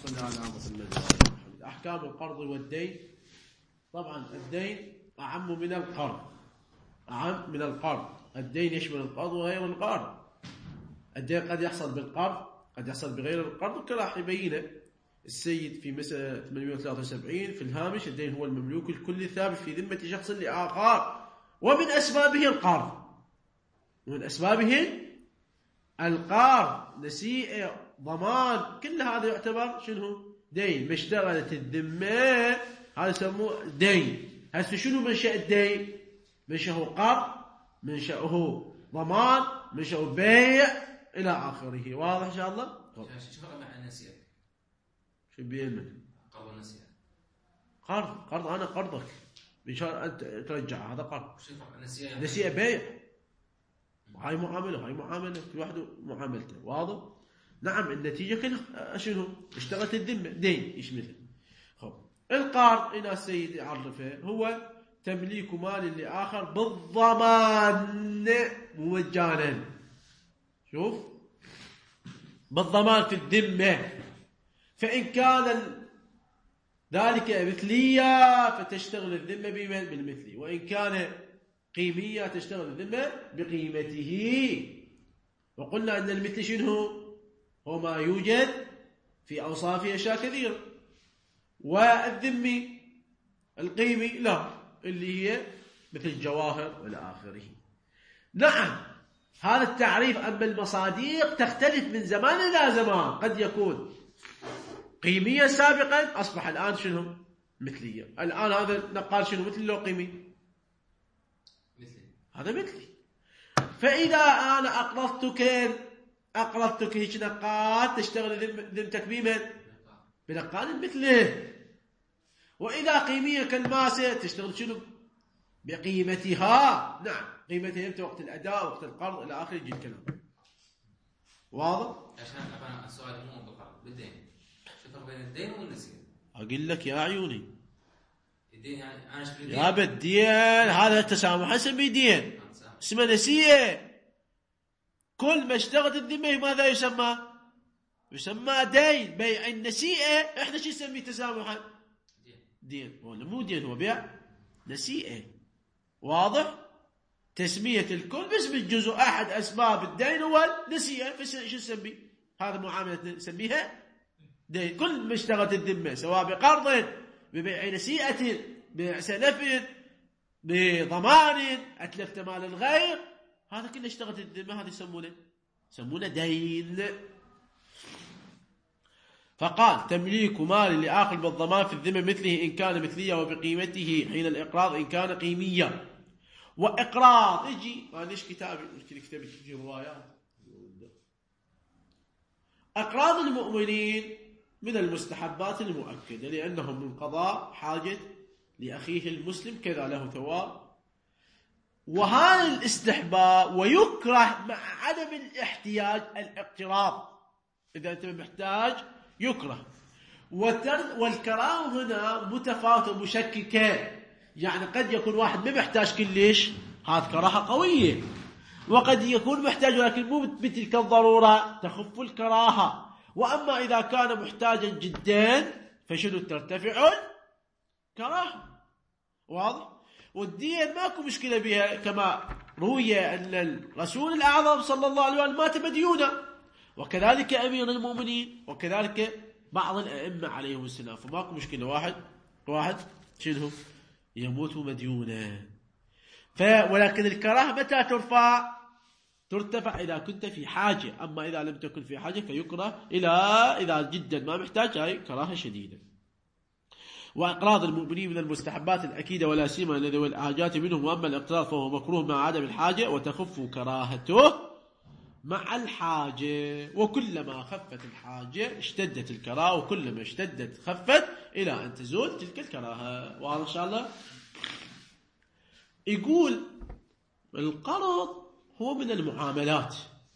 صل على محمد. أحكام القرض والدين. طبعا الدين أعم من القرض، أعم من القرض. الدين يشمل القرض وغير القرض. الدين قد يحصل بالقرض، قد يحصل بغير القرض، وكراح يبينه السيد في مسألة 873 في الهامش. الدين هو المملوك الكلي الثابت في ذمة شخص لآخر، ومن أسبابه القرض، ومن أسبابه القرض، نسيئة، ضمان، كل هذا يعتبر شنو؟ دين. مشتغلة الذمة هذا يسموه دين. هسه شنو منشأ الدين؟ منشأه قرض، منشأه ضمان، منشأه بيع إلى آخره. واضح إن شاء الله؟ شو فرق مع النسيئة؟ شو بينه؟ قرض النسيئة. قرض أنا قرضك إن شاء الله أنت ترجع، هذا قرض. شو فرق النسيئة؟ نسيئة بيع. هاي معاملة، هاي معاملة، كل واحد معاملته. واضح؟ نعم. النتيجة كلها شنو؟ اشتغلت الذمة، دين يشملها. خب القرض إن السيد يعرفه هو تمليك مال لآخر بالضمان مجانا. شوف، بالضمان في الذمة. فإن كان ذلك مثلية فتشتغل الذمة بالمثلي، وإن كان قيمية تشتغل الذمة بقيمته. وقلنا أن المثل شنو؟ هو ما يوجد في أوصاف أشياء كثيرة، والذمي القيمي لا، اللي هي مثل الجواهر والى آخره. نعم هذا التعريف. أما المصادق تختلف من زمان إلى زمان، قد يكون قيميا سابقا، أصبح الآن شنو؟ مثليا. الآن هذا نقال شنو؟ مثل لو قيمي، مثلي، هذا مثلي. فإذا أنا أقرضتك هيك نقاط، تشتغل ذمتك بمن؟ بنقال مثله. وإذا قيمية كالماسة تشتغل شنو؟ بقيمتها. نعم، قيمتها امتى؟ وقت الأداء، وقت القرض، إلى آخر يجي الكلام. واضح؟ عشان أبغى السؤال مو بالقرض، بالدين. شو الفرق بين الدين والنسيئة؟ أقول لك يا عيوني، الدين يعني أنا أشتري يا بالدين هذا التسامح نسميه دين، اسمه نسيئة. كل ما اشتغلت الذمة ماذا يسمى؟ يسمى دين. بيع النسيئة احنا شو نسميه تسامحا؟ دين. ولا مو دين، هو بيع نسيئة. واضح؟ تسمية الكل باسم الجزء. أحد أسباب الدين هو النسيئة. شو نسميه؟ هذا معاملة نسميها دين. كل ما اشتغلت الذمة سواء بقرض، ببيع نسيئة، ببيع سلف، بضمان، أتلفت مال الغير، هذا كله اشتغلت الذمة، هذا يسمونه دين. فقال تمليك مال لآخر بالضمان في الذمة مثله إن كان مثلية، وبقيمته حين الإقراض إن كان قيمية. وإقراض يجي ليش كتابي في روايات. أقراض المؤمنين من المستحبات المؤكدة، لأنهم من قضاء حاجة لأخيه المسلم كذا له ثواب. وهذا الاستحباب. ويكره مع عدم الاحتياج الاقتراض. إذا أنت محتاج يكره. والكراهة هنا متفاوتة مشككة. يعني قد يكون واحد ما محتاج كلش، هذا كراهة قوية. وقد يكون محتاج ولكن مو بتلك الضرورة، تخف الكراهة. وأما إذا كان محتاجا جدا فشنو؟ ترتفع الكراهة. واضح؟ والدين ماكو مشكلة بها، كما روي أن الرسول الأعظم صلى الله عليه وسلم مات مديونا، وكذلك أمير المؤمنين، وكذلك بعض الأئمة عليهم السلام. فماكو مشكلة واحد شنو؟ يموت مديونا. ولكن الكراهة متى ترتفع إذا كنت في حاجة. أما إذا لم تكن في حاجة فيكره إذا جدا ما محتاج، هاي كراهة شديدة. وإقراض المؤمنين من المستحبات الأكيدة ولا سيما ذوي الحاجات منهم. وأما الاقتراض فهو مكروه مع عدم الحاجة، وتخف كراهته مع الحاجة. وكلما خفت الحاجة اشتدت الكراهة، وكلما اشتدت خفت إلى أن تزول تلك الكراهة. واضح إن شاء الله؟ يقول القرض هو من المعاملات.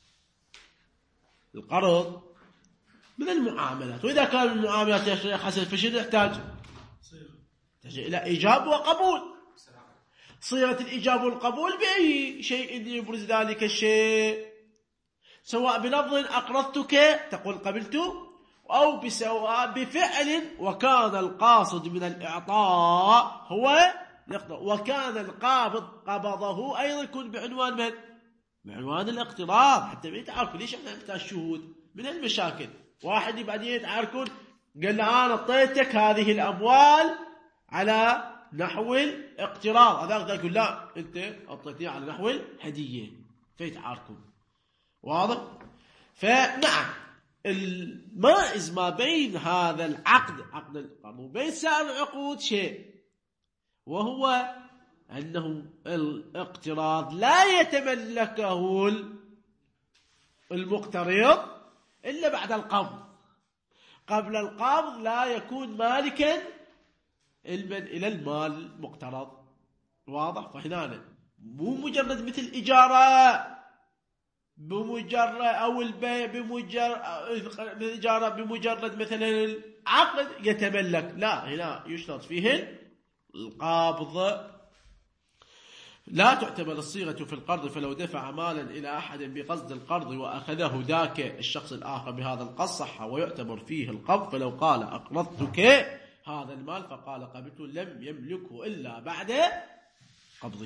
القرض من المعاملات. وإذا كان المعاملات يا شيخ حسن فشنو يحتاج إلى إيجاب وقبول. صيغة الإيجاب والقبول بأي شيء يبرز ذلك الشيء، سواء بلفظ أقرضتك تقول قبلت، أو بفعل وكان القاصد من الإعطاء هو الاقتراض، وكان القابض قبضه أيضا يكون بعنوان من؟ بعنوان الاقتراض، حتى ما يتعاركوا. ليش احنا نحتاج شهود؟ من المشاكل واحد بعدين يتعاركون، قال له أنا أعطيتك هذه الأموال على نحو الاقتراض، هذا يقول لا أنت أعطيتني على نحو الهدية، فيتعاركون. واضح؟ فنعم المائز ما بين هذا العقد، عقد القرض، وبين سائر العقود شيء، وهو أنه الاقتراض لا يتملكه المقترض إلا بعد القبض. قبل القبض لا يكون مالكا إلى المال المقترض. واضح؟ فهنا مو مجرد مثل إجارة بمجرد أو البيع بمجرد مثلا العقد يتملك، لا، هنا يشترط فيه القبض. لا تعتبر الصيغة في القرض، فلو دفع مالا إلى أحد بقصد القرض وأخذه ذاك الشخص الآخر بهذا القصد صح ويعتبر فيه القبض. فلو قال أقرضتك هذا المال فقال قبضته لم يملكه إلا بعد قبضه.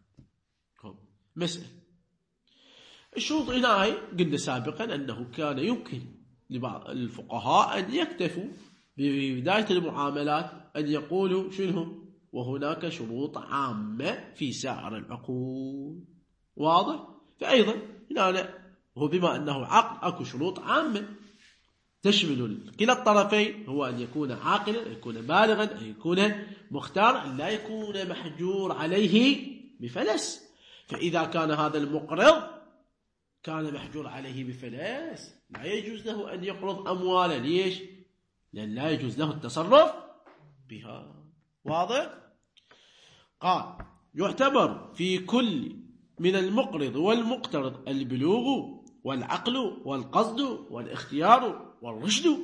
مسألة الشروط هنا قلنا سابقا أنه كان يمكن لبعض الفقهاء أن يكتفوا ببداية المعاملات أن يقولوا شنو وهناك شروط عامة في سائر العقود. واضح؟ فأيضا هنا هو بما أنه عقد أكو شروط عامة تشمل كلا الطرفين، هو أن يكون عاقلا، أن يكون بالغا، أن يكون مختار، أن لا يكون محجور عليه بفلس. فإذا كان هذا المقرض كان محجور عليه بفلس لا يجوز له أن يقرض أموالا. ليش؟ لأن لا يجوز له التصرف بها. واضح؟ قال يعتبر في كل من المقرض والمقترض البلوغ والعقل والقصد والاختيار والرشد.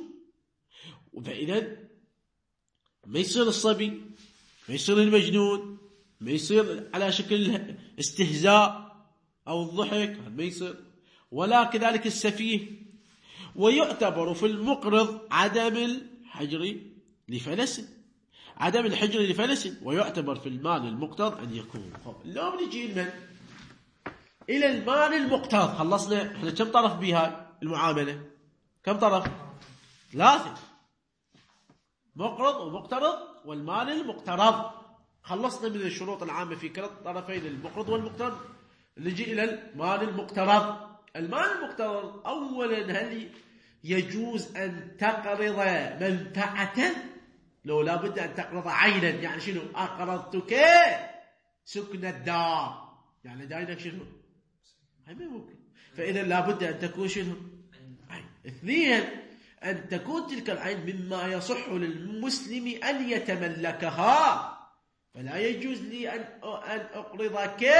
فإذا ما يصير الصبي، ما يصير المجنون، ما يصير على شكل استهزاء أو الضحك، ما يصير، ولا كذلك السفيه. ويعتبر في المقرض عدم الحجر لفلس، عدم الحجر لفلس. ويعتبر في المال المقترض أن يكون لو نجي إلى المال المقترض. خلصنا احنا كم طرف بها المعاملة؟ كم طرف؟ 3: مقرض ومقترض والمال المقترض. خلصنا من الشروط العامة في كلا الطرفين المقرض والمقترض. نجي إلى المال المقترض. المال المقترض أولا هل يجوز أن تقرض منفعة؟ لو لابد أن تقرض عينا، يعني شنو؟ أقرضتك سكن الدار، يعني داينك شنو؟ هاي ما ممكن. فإذا لابد أن تكون شنو؟ عين. 2: أن تكون تلك العين مما يصح للمسلم أن يتملكها، فلا يجوز لي أن أقرضك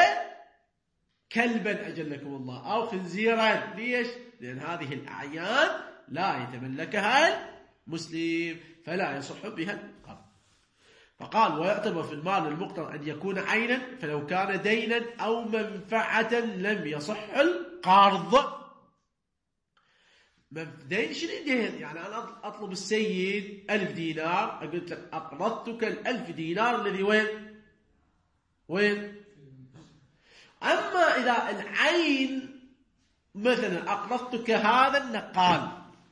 كلبا أجلكم الله أو خنزيرا. ليش؟ لأن هذه الأعيان لا يتملكها المسلم فلا يصح بها القرض. فقال ويعتبر في المال المقترض أن يكون عينا، فلو كان دينا أو منفعة لم يصح القرض. دين شنو دين؟ يعني أنا أطلب السيد 1000 دينار، قلت لك أقرضتك 1000 دينار الذي وين؟ أما إذا العين مثلا أقرضتك هذا النقال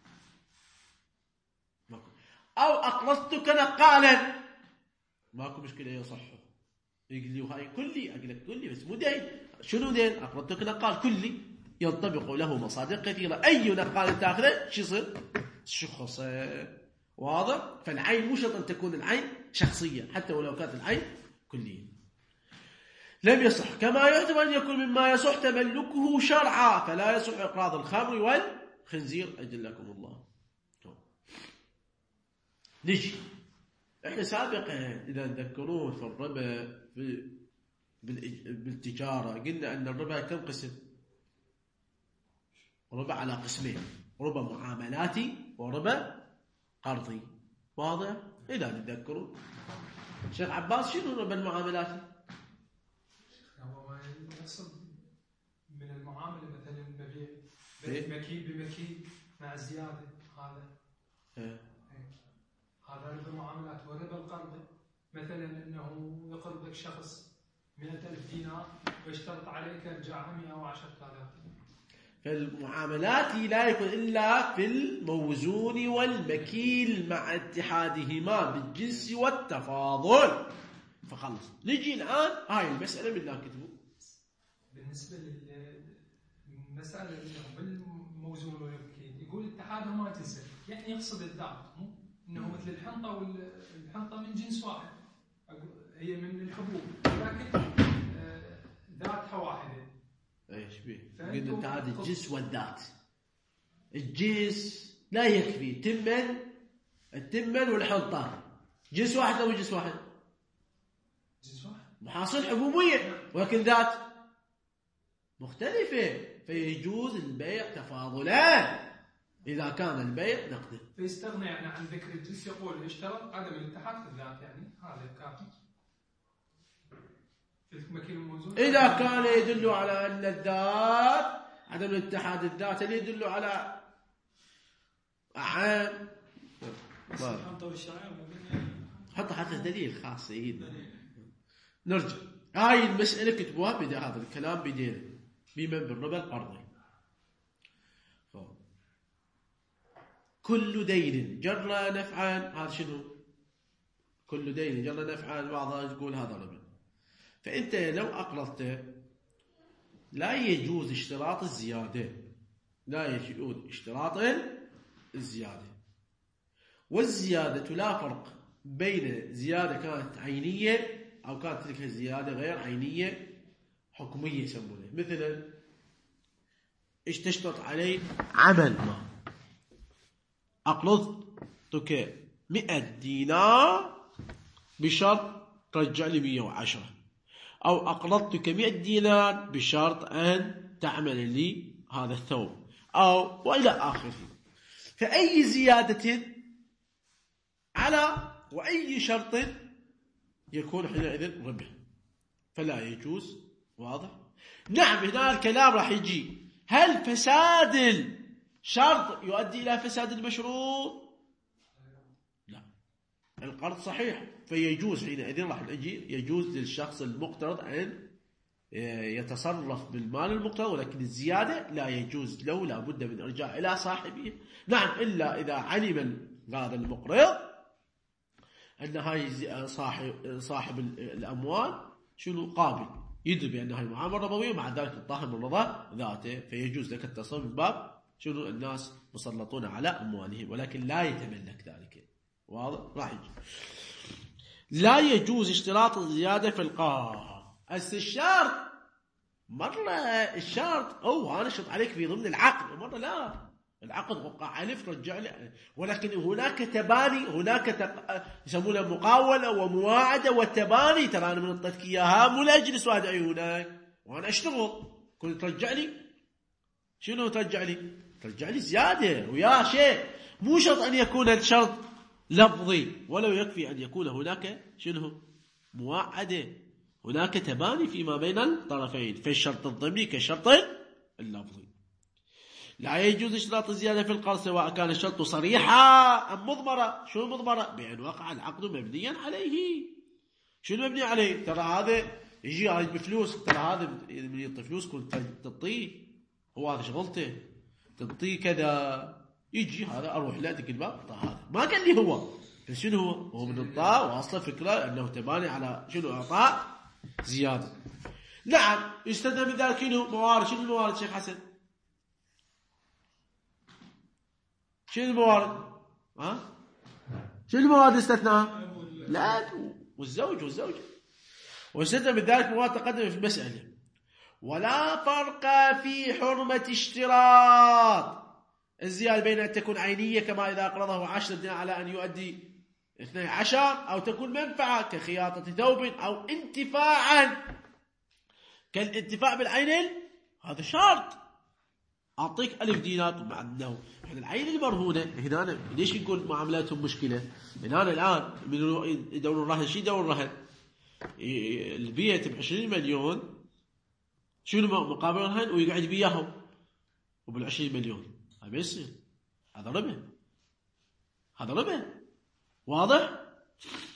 أو أقرضتك نقالا، ماكو مشكلة يصح. يقول لي وهاي كلي، أقول لك كلي بس مو دين. شنو دين؟ أقرضتك نقال كلي ينطبق له مصادر كثيرة. أي نقال تأخذه شو يصير؟ شخص. واضح؟ فالعين مو شرط أن تكون العين شخصية حتى ولو كانت العين كلية. لم يصح. كما يحتمل أن يكون مما يصح تملكه شرعا، فلا يصح إقراض الخمر والخنزير أجلكم الله. نجي احنا سابقا إذا تذكرون في الربا بالتجارة قلنا أن الربا كم قسم؟ ربا على قسمين: ربا معاملاتي وربا قرضي. واضح؟ إذا تذكرون شيخ عباس شنو ربا المعاملاتي؟ هو يقصد من المعاملة مثلا مبيع مكيل بمكيل مع الزيادة، هذا وربا القرض مثلا أنه يقرضك شخص 100,000 دينار ويشترط عليك رجعها 110,000. فالمعاملات لا يكون إلا في الموزون والمكيل مع اتحادهما بالجنس والتفاضل. فخلص نجي الآن هاي المسألة من لا كتبه. بالنسبة للمسألة اللي بالموزون والمكيل يقول اتحادهما جنسا، يعني يقصد الذات، إنه مثل الحنطة والحنطة من جنس واحد، هي من الحبوب لكن ذاتها واحدة. ايش بيه؟ قلنا اتحاد الجنس والذات. الجنس لا يكفي التمن والحنطة جنس واحد أو جنس واحد؟ جنس واحد. محاصيل حبوبية، ولكن ذات مختلفة، فيجوز البيع تفاضلا إذا كان البيع نقدا. فيستغني يعني عن ذكر الجنس، يقول اشترط عدم الاتحاد في الذات، يعني هذا كافي. إذا كان يدل على أن الذات عدم الاتحاد الذات اللي يدل على عام حط حتى دليل خاص نرجع هاي المسألة كتبوها بدا هذا الكلام بدينا بمن بالربا القرضي. كل دين جرى نفعا، هذا شنو؟ كل دين جرى نفعا، بعضها يقول هذا ربا. فأنت لو أقرضت لا يجوز اشتراط الزيادة، لا يجوز اشتراط الزيادة. والزيادة لا فرق بين زيادة كانت عينية أو كانت تلك الزيادة غير عينية حكمية يسمونها. مثلا إيش تشترط علي عمل ما، أقرضتك 100 دينار بشرط ترجع لي 110، أو أقرضتك 100 دينار بشرط أن تعمل لي هذا الثوب، أو وإلى آخره. فأي زيادة على وأي شرط يكون حينئذ ربح، فلا يجوز. واضح؟ نعم، هنا الكلام راح يجي هل فساد الشرط يؤدي إلى فساد المشروط؟ لا، القرض صحيح فيجوز حينئذ راح نجي يجوز للشخص المقترض أن يتصرف بالمال المقترض، ولكن الزيادة لا يجوز له، لا بد من إرجاع إلى صاحبه. نعم، إلا إذا علم هذا المقرض أن هاي صاحب الأموال شنو قابل يدري بأن هاي معاملة ربوية، ومع ذلك الطاهر من رضا ذاته، فيجوز لك التصرف من باب شنو الناس مسلطون على أموالهم، ولكن لا يتملك ذلك. واضح؟ راح يجي لا يجوز اشتراط الزيادة في القرض. الشرط مرة الشرط أنا شرط عليك في ضمن العقد، ومرة لا، العقد وقع عليك ترجع لي، ولكن هناك تباني، هناك يسمونها مقاولة ومواعدة والتباني. ترى أنا من أعطيتك إياها مو لأجلس واحد عيونك وأنا أشتغل، كنت ترجع لي شنو؟ ترجع لي زيادة ويا شيء. مو شرط أن يكون الشرط لفظي، ولو يكفي أن يكون هناك شنو؟ مواعدة، هناك تباني فيما بين الطرفين، فالشرط الضمني كالشرط اللفظي. لا يجوز اشتراط الزيادة في القرض سواء كان الشرط صريحا أم مضمرة. شو مضمرة؟ بأن وقع العقد مبنيا عليه. شنو مبني عليه؟ ترى هذا يجي هاي بفلوس، ترى هذا من يعطي فلوس كنت تعطيه، هو هذا شغلته تعطيه كذا، يجي هذا أروح له أدق الباب هذا ما قال لي هو، فشنو هو من الطاء، وأصلا فكرة أنه تباني على شنو أعطاء زيادة. نعم، يستدل من ذلك موارد. شنو الموارد شيخ حسن؟ شنو الموارد؟ شنو الموارد استثناء؟ لا، والزوج واستدل من ذلك موارد تقدم في المسألة. ولا فرق في حرمة اشتراط الزيادة بين أن تكون عينية كما إذا أقرضه 10 دينار على أن يؤدي 12، أو تكون منفعة كخياطة ثوب، أو انتفاعا كالانتفاع بالعين. هذا شرط. أعطيك 1000 دينار مع أنه العين المرهونة هنا ليش يقول معاملاتهم مشكلة؟ هنا الآن يدور الرهن. شي يدور الرهن؟ البيت ب20 مليون، شنو مقابل الرهن؟ ويقعد بياهم وبال20 مليون. هذا يصير، هذا ربا. واضح؟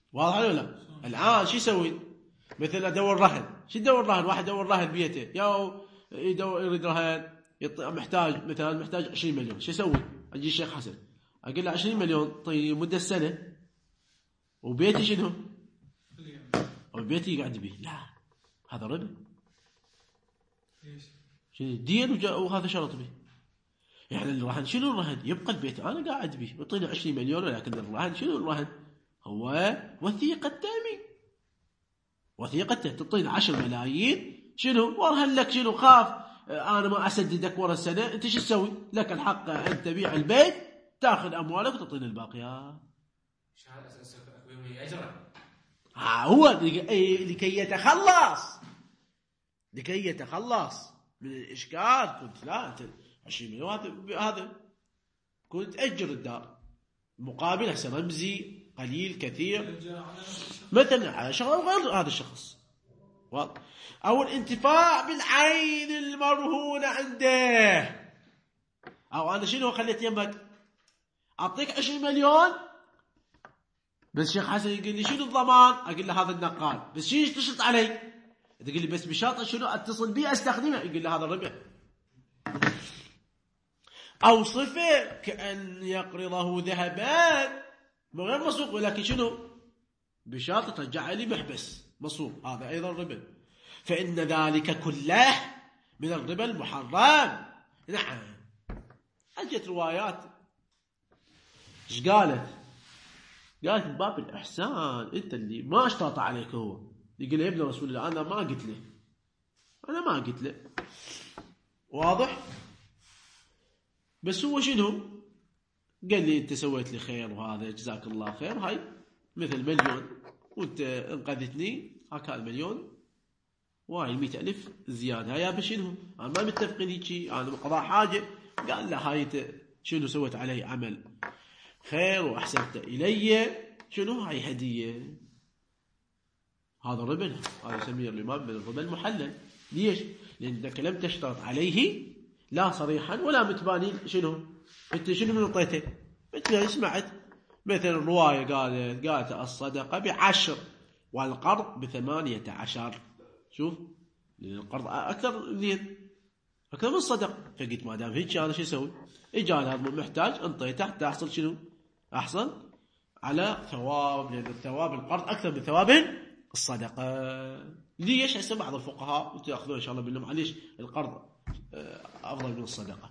واضح ولا لا؟ الآن شو يسوي؟ مثلا أدور رهن، شو يدور رهن؟ واحد يدور رهن بيته، يريد رهن، محتاج مثلا محتاج 20 مليون، شو يسوي؟ أجي الشيخ حسن أقول له 20 مليون طيب مدة سنة، وبيتي شنو؟ وبيتي يقعد به، لا هذا ربا. شنو دين وهذا شرط به. يعني الرهن شنو الرهن؟ يبقى البيت أنا قاعد به، يعطيني 20 مليون، ولكن الرهن شنو الرهن؟ هو وثيقة تأمين. وثيقة تعطيني 10 ملايين، شنو؟ وارهن لك شنو؟ خاف أنا ما أسددك ورا السنة، أنت شو تسوي؟ لك الحق أن تبيع البيت، تأخذ أموالك وتعطيني الباقيات. هو لكي يتخلص من الإشكال. قلت لا أنت 20 مليون هذا كنت تأجر الدار مقابل هسه رمزي قليل كثير مثلا على شغل غير هذا الشخص، أو الانتفاع بالعين المرهونة عنده. أو أنا شنو خليت يمك أعطيك 20 مليون، بس شيخ حسن يقول لي شنو الضمان؟ أقول له هذا النقال، بس شنو تشرط علي؟ تقول لي بس بشرط شنو أتصل بي أستخدمه، يقول لي هذا الربح. أو صفة كأن يقرضه ذهبان من غير مصروف، ولكن شنو بشرط ترجع لي محبس مصروف، هذا أيضا ربا. فإن ذلك كله من الربا المحرم. نعم. أجت روايات ايش قالت؟ قالت من باب الإحسان، أنت اللي ما اشترط عليك، هو يقول له يا ابن رسول الله أنا ما قلت له، واضح؟ بس هو شنو قال لي أنت سويت لي خير وهذا جزاك الله خير، هاي مثل مليون وأنت انقذتني، هاك المليون وهاي 100,000 زيادة، هيا بشنو أنا ما متفقين هيك، أنا قضاء حاجة. قال لا هاي شنو سويت علي عمل خير وأحسنت إلي، شنو هاي هدية. هذا ربا، هذا يسميه الإمام من الربا المحلل. ليش؟ لأنك لم تشترط عليه لا صريحا ولا متبانين. شنو أنت شنو من أعطيته؟ مثل سمعت مثل الرواية قالت الصدقة ب10 والقرض ب18. شوف القرض أكثر من الصدقة. فقلت ما دام هيك أنا شو أسوي؟ إجاني هذا محتاج انطيته تحصل شنو؟ أحصل على ثواب، لأن الثواب القرض أكثر من ثواب الصدقة. ليش؟ هسه بعض الفقهاء تأخذون إن شاء الله بالله معليش القرض أفضل من الصدقة.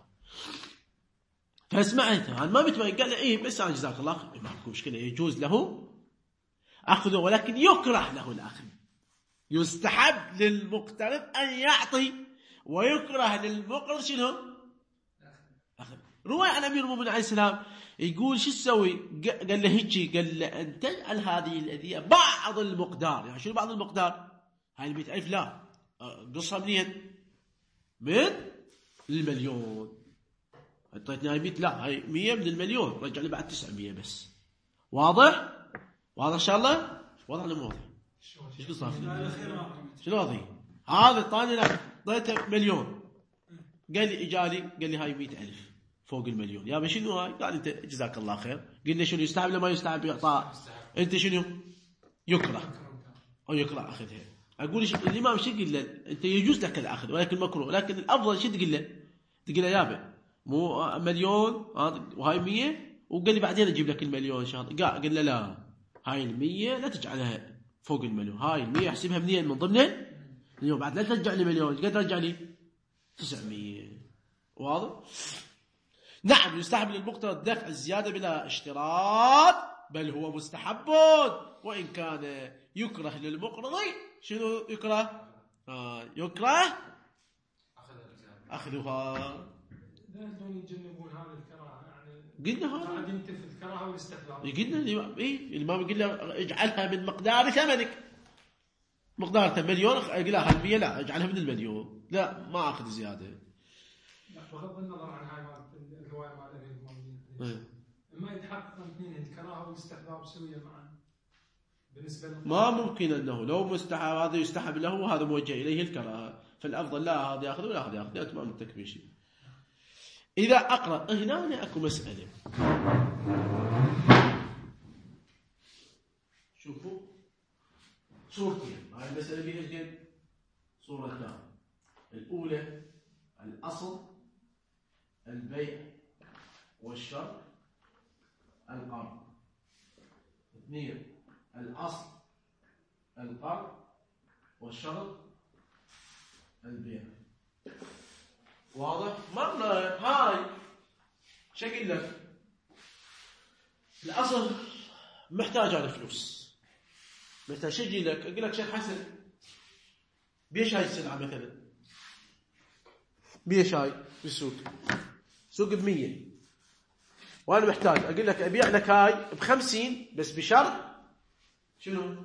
فاسمعت أنا ما متبين، قال لي إيه بس أنا جزاك الله خير، ما عندكم مشكلة، يجوز له أخذه، ولكن يكره له الأخذ. يستحب للمقترض أن يعطي، ويكره للمقرض شنو؟ أخذ. روى عن أمير المؤمنين عليه السلام يقول شو تسوي؟ قال له هيك، قال له أن تجعل هذه الهدية بعض المقدار. يعني شنو بعض المقدار؟ هاي 100,000 لا، قصها منين؟ من المليون. اعطيتني هاي 100، لا هاي 100 من المليون، رجع لي بعد 900 بس. واضح إن شاء الله؟ واضح ولا مو واضح؟ ايش قصة؟ شنو هذه؟ هذا الثاني لا اعطيته مليون، قال لي اجالي قال لي هاي 100,000 فوق المليون، يا شنو هاي؟ قال انت جزاك الله خير. قلنا شنو يستحب ولا ما يستحب يعطى؟ انت شنو يكره او يكره اخذها. اقول الامام شو يقول له؟ انت يجوز لك الاخذ ولكن مكروه، لكن الافضل شو تقول له؟ تقول له يابا مو مليون وهاي 100 وقال لي بعدين اجيب لك المليون ان شاء الله. قال له لا هاي ال100 لا تجعلها فوق المليون، هاي ال100 احسبها منين؟ من ضمنه اليوم، بعد لا ترجع لي مليون، قد رجع لي 900. واضح؟ نعم. يستحب للمقترض دفع الزيادة بلا اشتراط، بل هو مستحب، وإن كان يكره للمقرض. شنو يكره؟ يكره أخذها. دون يجنبون هذا الكراهة، يعني قلنا هذا قاعد ينتفي الكراهة والاستحباب. قلنا الإمام يقول له اجعلها من مقدار ثمنك، مقدار مليون، لا هالمية لا اجعلها من المليون، لا ما أخذ زيادة. بغض النظر عن هاي الرواية مع أمير المؤمنين، ما يتحقق الاثنين الكراهة والاستحباب سوية معا بالنسبة له. ما ممكن أنه لو مستحب هذا يستحب له وهذا موجه إليه الكراهة، فالأفضل لا هذا يأخذ ولا هذا يأخذ، لا تمام التكبير شيء. إذا أقرأ هنا أكو مسألة، شوفوا صورتين. هاي المسألة بيها ايش؟ صورتان. الأولى الأصل البيع والشرط القرض. 2 الأصل القرض والشرط البيع. واضح؟ مرة هاي شو أقول لك؟ الأصل محتاج على فلوس. مثلا شو أجي لك؟ أقول لك شيخ حسن بيش هاي السلعة مثلا؟ بيش هاي بالسوق؟ سوق ب100 وأنا محتاج أقول لك أبيع لك هاي ب50 بس بشرط شنو؟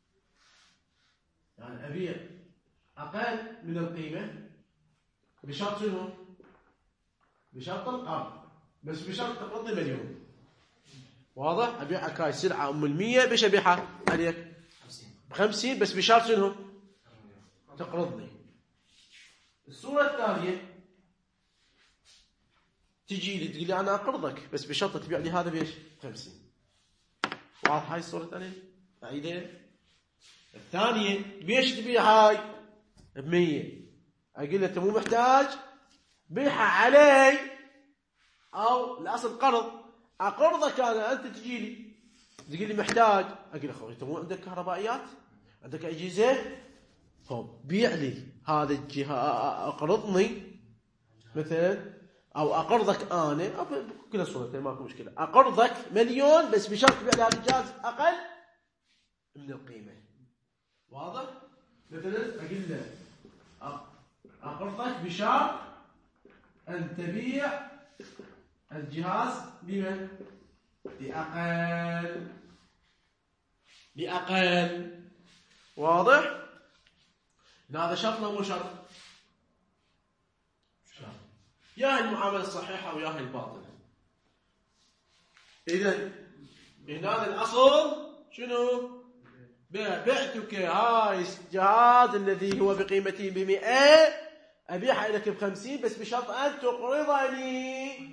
يعني أبيع أقل من القيمة بشرط شنو؟ بشرط القرض بس بشرط تقضي مليون. واضح؟ أبيعك هاي سلعة ال100 بيش أبيعها عليك ب50 بس بشرط شنو؟ تقرضني. الصورة الثانية تجي لي تقول لي أنا أقرضك بس بشرط تبيع لي هذا بيش 50. واضح هاي الصورة الثانية؟ أعيدها. الثانية بيش تبيع هاي ب100 أقول له أنت مو محتاج بيعها علي أو الأصل قرض أقرضك أنا أنت تجي لي تقول لي محتاج أقول له أخوي أنت مو عندك كهربائيات عندك أجهزة طب بيع لي هذا الجهة أقرضني مثلا أو أقرضك أنا كل الصورتين ماكو مشكلة أقرضك مليون بس بشرط تبيع لي هذا الجهاز أقل من القيمة. واضح؟ مثلا أقول له أقرضك بشرط أن تبيع الجهاز بمن؟ بأقل. واضح؟ هذا شرط ولا مو شرط؟ شرط. يا هي المعاملة الصحيحة ويا هي الباطلة. إذن هذا الأصل شنو؟ بعتك هاي الجهاز الذي هو بقيمته ب100 أبيعها لك ب50 بس بشرط أن تقرضني.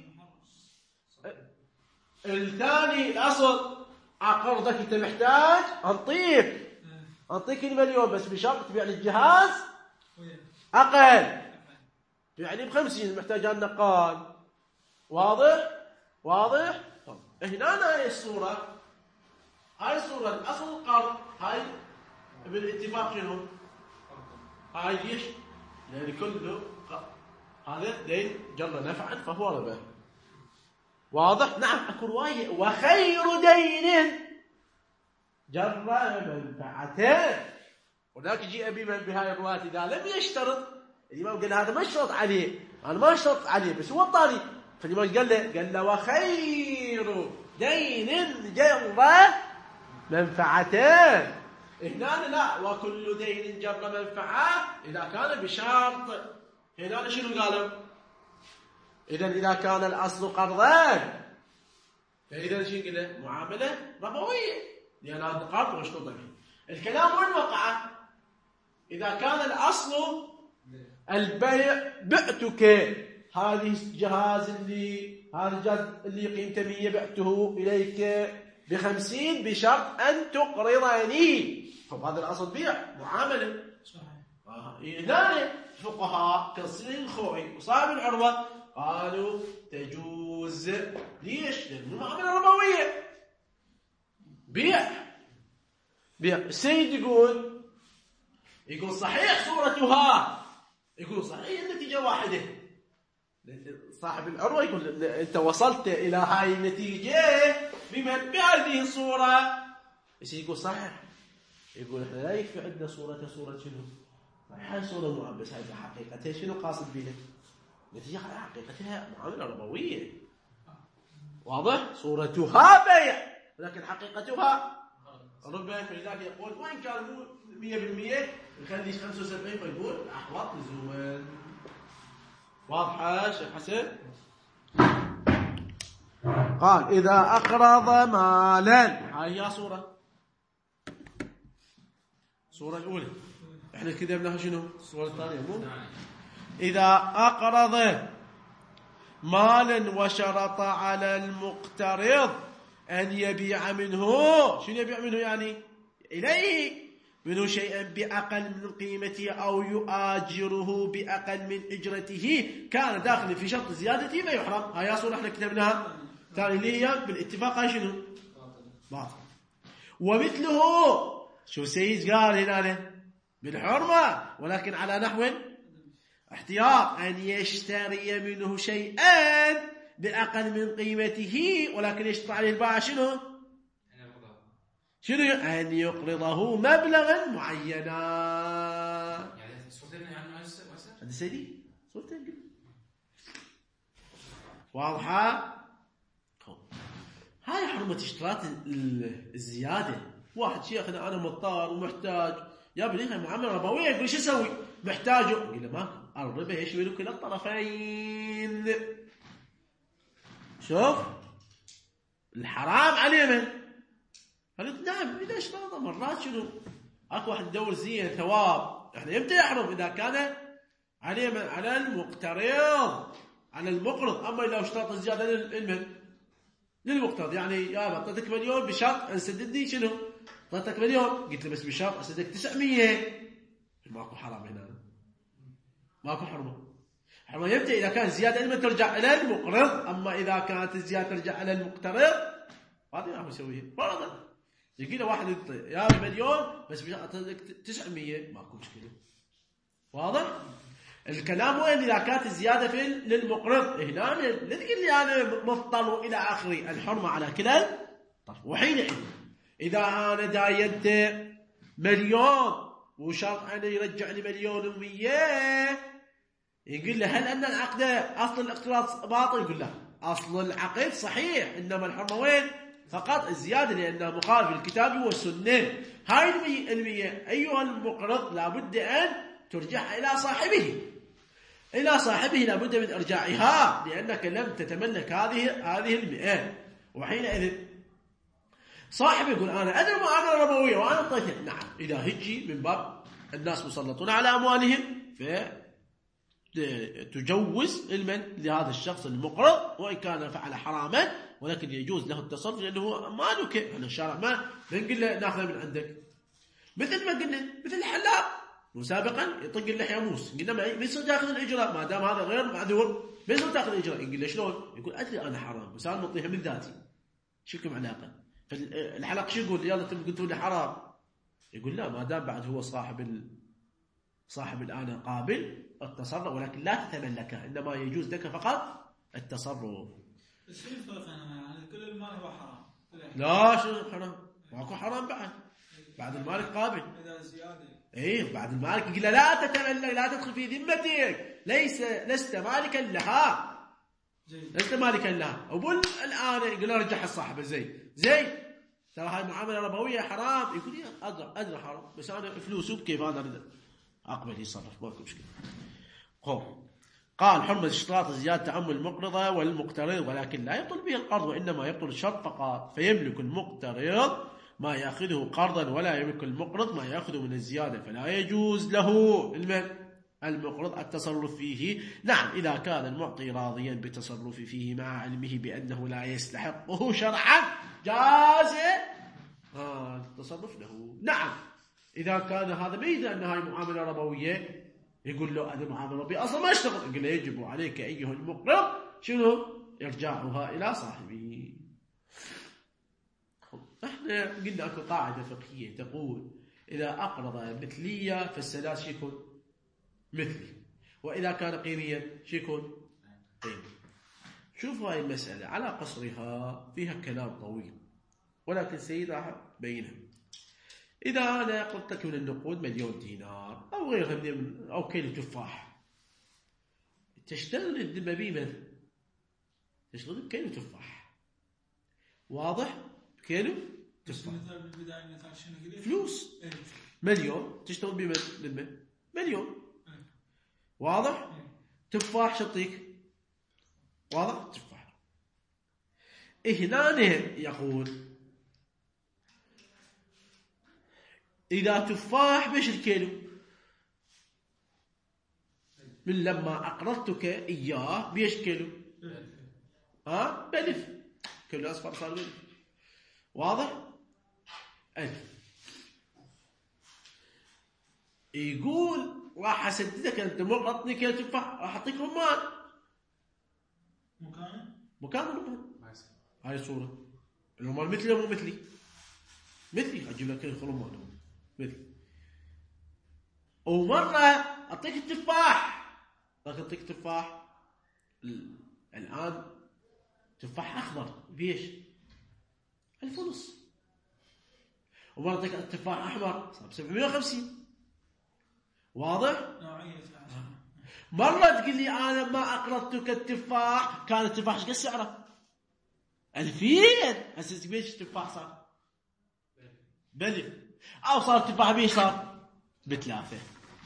الثاني الأصل أقرضك أنت محتاج أنطيك المليون بس بشرط تبيع لي الجهاز أقل يعني ب50 محتاج النقال. واضح؟ طب هنا هاي الصورة الأصل القرض هاي بالاتفاق شنو؟ هاي ليش؟ لأن كله هذا دين جر نفعا فهو ربا. واضح؟ نعم أكو رواية وخير دين جر منفعته. هناك جيء بمن بهاي الرواية إذا لم يشترط الإمام قال هذا ما اشترط عليه أنا ما اشترط عليه بس هو الطاري فالإمام قال له وخير دين جر منفعته. هنا لا وكل دين جر منفعة إذا كان بشرط. هنا شنو قالوا؟ إذا كان الأصل قرضان فإذا شنو قلنا؟ معاملة ربوية لأن هذا قرض مشروط به. الكلام وين وقع؟ إذا كان الأصل البيع بعتك هذا الجهاز اللي قيمته 100 بعته إليك ب50 بشرط أن تقرضني. فهذا الأصل بيع معاملة. هنا الفقهاء كالصين الخوئي وصاحب العروة قالوا تجوز. ليش؟ لأنه معاملة ربوية بيع. السيد يقول صحيح صورتها يقول صحيح النتيجة واحدة. صاحب العروة يقول أنت وصلت إلى هاي النتيجة بهذه الصورة. يقول صحيح. يقول احنا لا يكفي عندنا صورة شنو؟ هاي صورة معبس هاي حقيقتها شنو قاصد بها؟ نتيجة حقيقتها معاملة ربوية. واضح؟ صورتها بيع لكن حقيقتها ربا. فلذلك يقول وإن كان مو 100% نخلي 75 فيقول أحوط لزوما. واضحة شيخ حسن؟ قال إذا أقرض مالا. هاي هي صورة الأولى احنا كتبناها شنو؟ الصورة الثانية مو؟ إذا أقرض مالا وشرط على المقترض أن يبيع منه. شنو يبيع منه يعني؟ إليه منه شيئا بأقل من قيمته أو يؤاجره بأقل من إجرته كان داخل في شرط زيادته فيحرم. هاي أصول احنا كتبناها ثاني اللي هي بالاتفاق. هاي شنو؟ باطل. ومثله شو سيد قال هنا بالحرمة ولكن على نحو احتياط أن يشتري منه شيئا بأقل من قيمته ولكن يشترط عليه البائع شنو؟ أن يقرضه مبلغا معينا. يعني صورتين يعني هذا سيدي صورتين واضحة. هاي حرمة اشتراط الزيادة. واحد شيخنا أنا مضطر ومحتاج يا بني هاي معاملة ربوية. يقول شو أسوي؟ محتاجه. يقول له ما الربا يشمل كلا الطرفين. شوف الحرام عليه من قالت نعم إذا اشترط مرات شنو أكو واحد يدور زين ثواب. إحنا إمتى يحرم؟ إذا كان عليه على المقترض على المقرض. أما إذا اشترط الزيادة للمقترض يعني يا أعطيتك مليون بشرط أن سددني شنو؟ أعطيتك مليون قلت له بس بشرط أسددك 900. ماكو حرام هنا ماكو حرمة. حرمة يمتى؟ إذا كان زيادة لما ترجع إلى المقرض. أما إذا كانت الزيادة ترجع إلى المقترض هذا ما يسويه فرضا. يجي له واحد يا مليون بس أعطيتك 900 ماكو مشكلة. واضح؟ الكلام وين إذا كانت الزيادة في للمقرض. هنا لا تقول لي أنا مضطر إلى آخره. الحرمة على كلا الطرف. وحينئذ إذا أنا داينت مليون وشرط أن يرجع لي 1,100,000 يقول له هل أن العقد أصل الاقتراض باطل؟ يقول له أصل العقد صحيح إنما الحرمة وين؟ فقط الزيادة لأنها مخالف للكتاب والسنة. هاي 100 أيها المقرض لابد أن ترجع إلى صاحبه. إلى صاحبه لابد من إرجاعها لأنك لم تتملك هذه 100. وحينئذ صاحب يقول أنا أدري معاملة ربوية وأنا أعطيته. نعم إذا هجي من باب الناس مسلطون على أموالهم فتجوز المن لهذا الشخص المقرض وإن كان فعل حراما ولكن يجوز له التصرف لأنه مالك. أنا الشارع ما نقول له ناخذ من عندك. مثل ما قلنا مثل الحلاق وسابقا يطق اللحية موس قلنا ما يصير تاخذ الإجراء ما دام هذا غير معذور ما يصير تاخذ الإجراء. يقول له شلون؟ يقول أدري أنا حرام بس أنا نعطيها من ذاتي. شو لكم علاقة؟ فالحلق شو يقول؟ يلا انتم قلتوا لي حرام. يقول لا ما دام بعد هو صاحب الآن قابل التصرف ولكن لا تتملكه إنما يجوز لك فقط التصرف. بس شو الفرق يعني كل المال هو حرام؟ لا شو حرام؟ ماكو حرام بعد المالك قابل. إذا زيادة إيه بعد المالك يقول لا تتملك لا تدخل في ذمتك لست مالكا لها. لست مالكا لها. أقول الآن يقول ارجع الصاحب زي ترى هاي معاملة ربوية حرام. يقول لي أدرى حرام بس أنا فلوسه كيف أنا أقبل يصرف ماكو مشكلة. قال حرمة اشتراط زيادة تعم المقرضة والمقترض ولكن لا يبطل به القرض وإنما يبطل الشرط فقط. فيملك المقترض ما يأخذه قرضا ولا يملك المقرض ما يأخذه من الزيادة فلا يجوز له المقرض التصرف فيه. نعم إذا كان المعطي راضيا بالتصرف فيه مع علمه بأنه لا يستحقه شرعا جاز التصرف له. نعم إذا كان هذا ما يدري أن هاي معاملة ربوية يقول له هذه معاملة ربوية أصلا ما اشتغل. يقول له يجب عليك أيها المقرض شنو؟ إرجاعها إلى صاحبه. احنا قلنا اكو قاعدة فقهية تقول إذا أقرض مثلية فالسداد شيكون مثلي وإذا كان قيميا شيكون قيمي. شوفوا هاي المسألة على قصرها فيها كلام طويل ولكن سيدها بينها. إذا أنا قلت لك من النقود 1,000,000 دينار أو غيرها أو كيلو تفاح تشتغل الذمة بيه تشتغل بكيلو تفاح. واضح؟ كيلو تفاح فلوس 1,000,000 تشتغل بيه بالذمة 1,000,000. واضح؟ تفاح شطيك واضح؟ تفاح. هنا يقول إذا تفاح بيش الكيلو من لما أقرضتك إياه بيش كيلو ب1,000 كيلو أصفر صار 1,000. واضح؟ 1,000. يقول راح اسددك انت مو عطني كيلو تفاح راح اعطيك رمان مكان الرمان. ما يصير. هاي صورة الرمان مثلي ومو مثلي؟ مثلي اجيب لك كيلو رمان مثلي. ومرة اعطيك التفاح اعطيك تفاح الان تفاح اخضر بيش 1000 ونص. ومرة اعطيك التفاح احمر صار 750. واضح؟ نوعية مرة تقول لي أنا ما أقرضتك التفاح كان التفاح ايش قد سعره؟ 2000. هسه بيش التفاح صار بلف أو صار التفاح بيش صار ب3.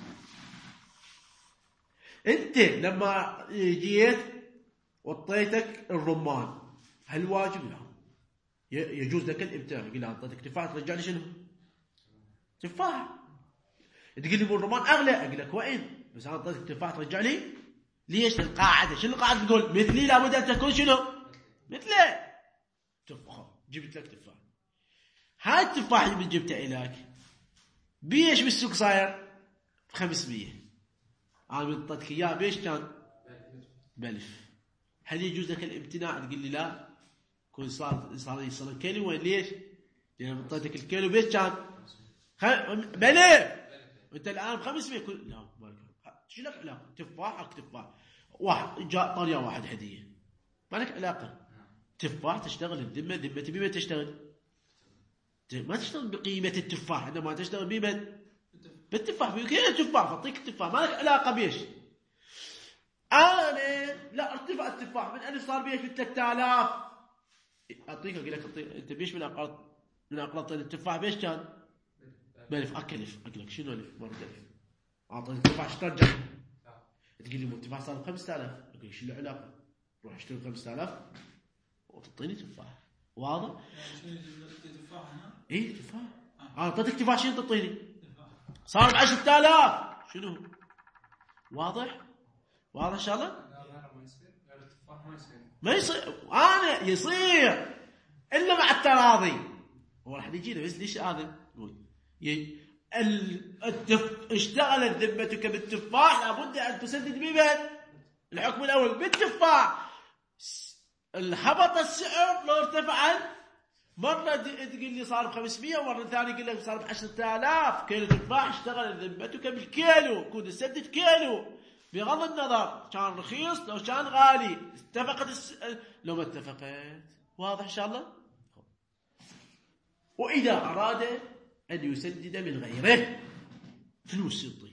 أنت لما جيت وطيتك الرمان هل واجب؟ لا يجوز لك الإمتاع. يقول لي أعطيتك تفاح ترجع لي شنو؟ تفاح. تقول لي الرمان أغلى أقول لك وين؟ بس أنا أعطيتك تفاح ترجع لي. ليش؟ القاعدة شنو القاعدة تقول؟ مثلي لابد أن تكون شنو؟ مثلي. تفاح جبت لك تفاح. هاي التفاح اللي جبته إليك بيش بالسوق صاير 500. أنا أعطيتك إياه بيش كان ب1000. هل يجوز لك الامتناع؟ تقول لي لا كون صار يصير كيلو. وين ليش؟ لأن أعطيتك الكيلو بيش كان ب1000 وأنت الآن ب500. لا شو لك علاقة؟ تفاحك تفاح واحد جاء طاليا واحد هدية ما لك علاقة. تفاح تشتغل الذمة ذمتي بما تشتغل ما تشتغل بقيمة التفاح عندما تشتغل بما بالتفاح بكيلو التفاح فاعطيك التفاح ما لك علاقة بيش. أنا لا ارتفع التفاح من 1000 صار بيش ب 3000 أعطيك أقول لك أنت بيش من أقرض التفاح بيش كان ب1000 أكلف أقول شنو 1000 مرة 1000 أعطيك التفاح ايش ترجع؟ تقول لي التفاح صار 5000 أقول لك شو له علاقة؟ روح اشتري 5000 وتعطيني تفاح. واضح؟ تفاح هنا؟ إيه تفاح. أعطيتك تفاح شنو تعطيني؟ صار 10000 شنو؟ واضح؟ واضح إن شاء الله؟ لا ما يصير غير التفاح ما يصير. أنا يصير إلا مع التراضي. هو راح يجينا بس ليش هذا؟ نقول اشتغلت ذمتك بالتفاح لابد أن تسدد بمن؟ الحكم الأول بالتفاح. هبط السعر لو ارتفع مرة تقول لي صار ب500 ومرة ثانية يقول لك صار ب10,000. كيلو تفاح اشتغل ذمتك بالكيلو كنت تسدد كيلو بغض النظر كان رخيص لو كان غالي. اتفقت لو ما اتفقت. واضح إن شاء الله؟ وإذا أراد أن يسدد من غيره فلوس يعطي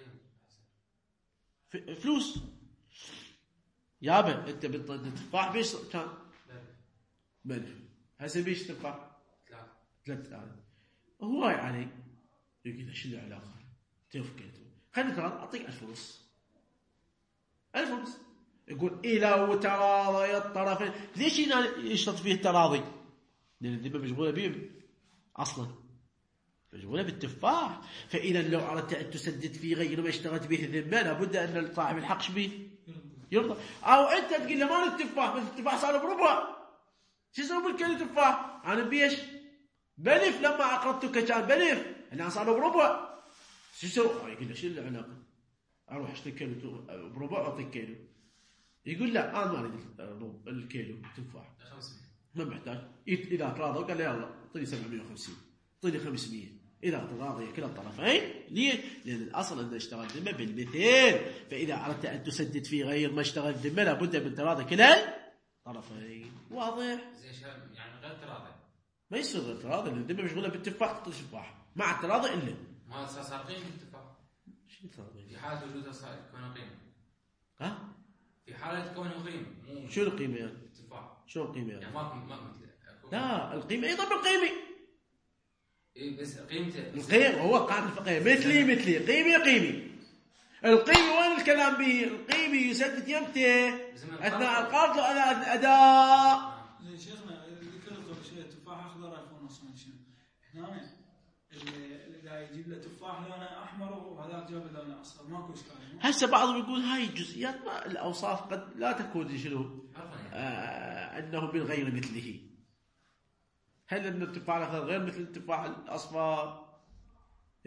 فلوس. يابا أنت بالتفاح بيش كان ب1000 هسه بيش تفاح 3000 هواي علي. يقول شو العلاقة؟ تفكيته خلينا ترى أعطيك 1000 ونص 1000 ونص. يقول إذا وتراضي الطرفين. ليش يشترط فيه التراضي؟ لأن الذمة مشغولة بهم أصلا مشغولة بالتفاح. فإذا لو أردت أن تسدد في غير ما اشتغلت به الذمة لابد أن صاحب الحق به يرضى. أو أنت تقول له ما التفاح بس التفاح صار بربع شو يسوي بالكيلو تفاح؟ أنا بيش ب1000 لما أقرضتك كان ب1000 الآن صار بربع شو يسوي؟ يقول له شو العلاقة؟ أروح أشتري كيلو بربع أعطيك كيلو. يقول لا أنا ما أريد الكيلو تفاح ما محتاج. إذا تراضوا قال يلا اعطيني 750 اعطيني 500. إذا تراضي كلا الطرفين. ليه؟ لأن الأصل أن اشتغل ذمة بالمثل. فإذا أردت أن تسدد في غير ما اشتغل ذمة لابد من تراضي كلا الطرفين. واضح؟ يعني غير تراضي ما يصير غير تراضي لأن الذمة مشغولة بالتفاح تعطي تفاح مع التراضي إلا ما صار قيمة التفاح. شو تراضي؟ في حالة وجودها صار كونه قيمة. ها؟ في حالة كونه قيمة شو القيمة يعني؟ التفاح شو القيمة يعني يعني؟ ما لا القيمة أيضا بالقيمة. إيه بس قيمته القيمة هو قاعدة الفقهية مثلي قيمة. القيمة وين الكلام به؟ القيمة يسدد يمتى أثناء القرض لو أثناء الأداء. شيخنا ذكرت قبل شوي تفاح أخضر 1000 ونص ما شنو. هنا اللي قاعد يجيب له تفاح لونه أحمر وهذاك جاب له لونه أصفر ماكو إشكال. هسه بعضهم يقول هاي الجزئيات الأوصاف قد لا تكون شنو أنه من غير مثله. هل أن التفاح الأخضر غير مثل التفاح الأصفر؟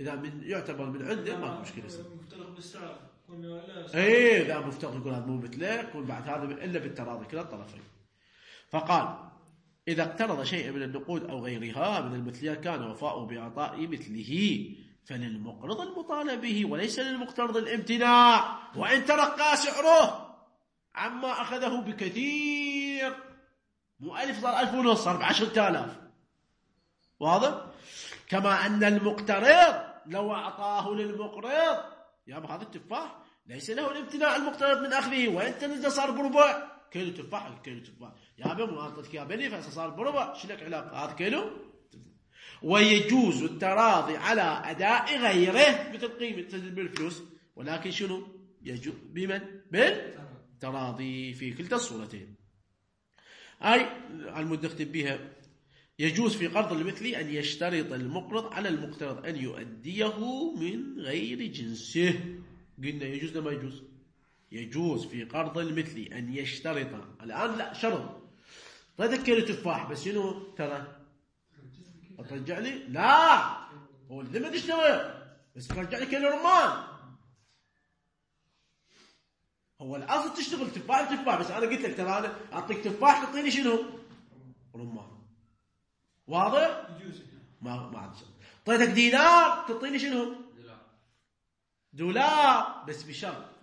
إذا يعتبر من عنده ما مشكلة. مفترق بالسعر إيه إذا مفترق يقول هذا مو مثله يكون بعد هذا إلا بالتراضي كلا الطرفين. فقال إذا اقترض شيئا من النقود أو غيرها من المثلية كان وفاؤه بإعطاء مثله فللمقرض المطالب به وليس للمقترض الامتناع وإن ترقى سعره عما أخذه بكثير. مو 1000 صار 1500 صار 10,000. واضح؟ كما أن المقترض لو أعطاه للمقرض يا هذا التفاح ليس له الامتناع المقترض من أخذه وإن تنزل صار بربع كيلو تفاح كيلو تفاح يا ابي مو اعطيتك يا بني فصار بربع شو لك علاقه هذا كيلو. ويجوز التراضي على اداء غيره مثل قيمه بالفلوس ولكن شنو يجوز بمن بالتراضي في كلتا الصورتين. اي المده نختم بها يجوز في قرض المثلي ان يشترط المقرض على المقترض ان يؤديه من غير جنسه. قلنا يجوز ولا ما يجوز؟ يجوز في قرض المثلي أن يشترط الآن لا شرط طيب كيلو تفاح بس شنو ترى ترجع لي لا هو الذمة تشتغل بس ترجع لي كيلو رمان. هو الأصل تشتغل تفاح بس أنا قلت لك ترى أنا أعطيك تفاح تعطيني شنو رمان. واضح؟ يجوز ما عاد طيب دينار تعطيني شنو دولار بس بشرط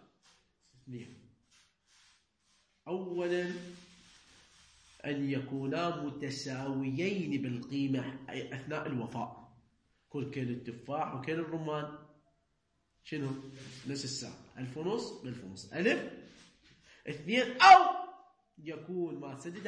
أولا أن يكونا متساويين بالقيمة أي أثناء الوفاء. كل كيلو التفاح وكيلو الرمان شنو نفس السعر 1500 ب1500 ألف. اثنين أو يكون ما سدد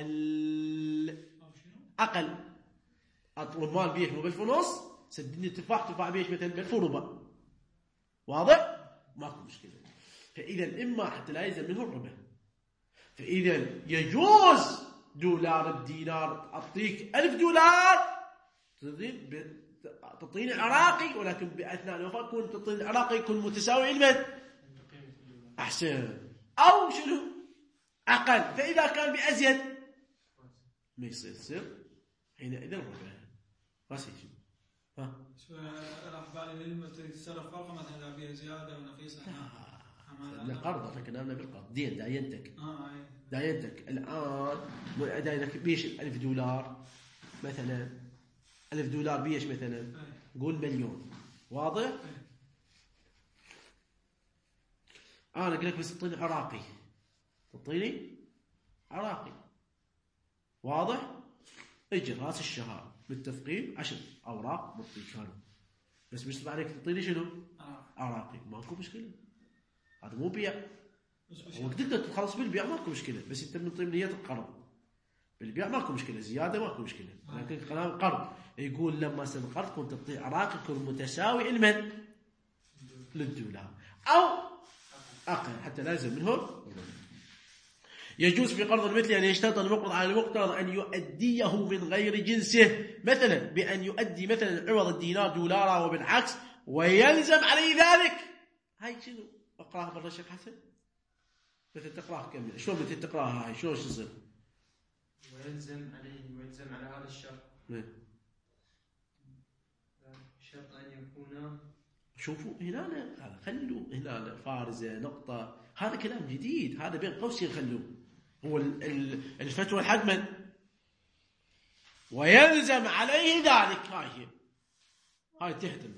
أقل الرمان بيش مو ب1500 سددني التفاح بيش مثلا ب1000 واضح ماكو مشكلة. فإذا إما حتى لا يلزم منه الربا فإذا يجوز دولار بدينار أعطيك 1000 دولار تعطيني عراقي ولكن بأثناء الوفاة يكون تعطيني عراقي يكون متساوي المد أحسن أو شنو أقل. فإذا كان بأزيد ما يصير حينئذ الربا ما يصير. راح بالي لما تتصرف فرقه مثلا اذا فيها زياده ونقيصه القرض فكنا بالقرض دين داينتك الآن داينك بيش 1000 دولار مثلا 1000 دولار بيش مثلا قول مليون. واضح؟ أنا أقول لك بس تعطيني عراقي واضح؟ اجي راس الشهر بالتفقيم 10 أوراق بالطيشان بس مش عليك تعطيني شنو عراقي ماكو مشكلة. هذا مو بيع وتقدر تخلص بالبيع ماكو مشكلة بس انت من طيب نية القرض بالبيع ماكو مشكلة زيادة ماكو مشكلة. لكن كلام قرض يقول لما سن القرض كنت تعطي عراقي يكون متساوي المن للدولار أو أقل حتى لازم منه. يجوز في قرض المثلي أن يشترط المقرض على المقترض أن يؤديه من غير جنسه مثلا بأن يؤدي مثلا عوض الدينار دولارا وبالعكس ويلزم عليه ذلك. هاي شنو اقراها برا الشيخ حسن مثل تقراها كمل شلون مثل تقراها هاي شلون تصير ويلزم على هذا الشرط شرط أن يكون شوفوا هنا هذا خلوا هنا فارزة نقطة هذا كلام جديد هذا بين قوسين خلوه هو الفتوى الحتما ويلزم عليه ذلك. هاي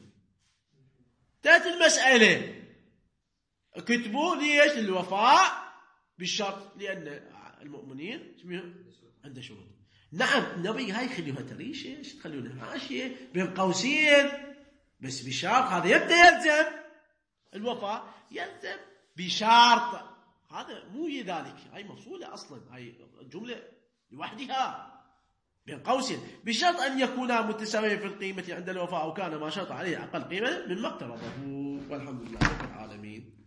تحت المسألة كتبوا ليش الوفاء بالشرط لأن المؤمنين عنده شروط. نعم النبي هاي خلوها تريشة ايش تخلونها حاشية بين قوسين بس بشرط هذا يلزم الوفاء يلزم بشرط هذا مو ذلك هاي مفصولة أصلا هاي جملة لوحدها بين قوسين بشرط أن يكونا متساويين في القيمة عند الوفاء أو كان ما شرط عليه أقل قيمة مما اقترضه. والحمد لله رب العالمين.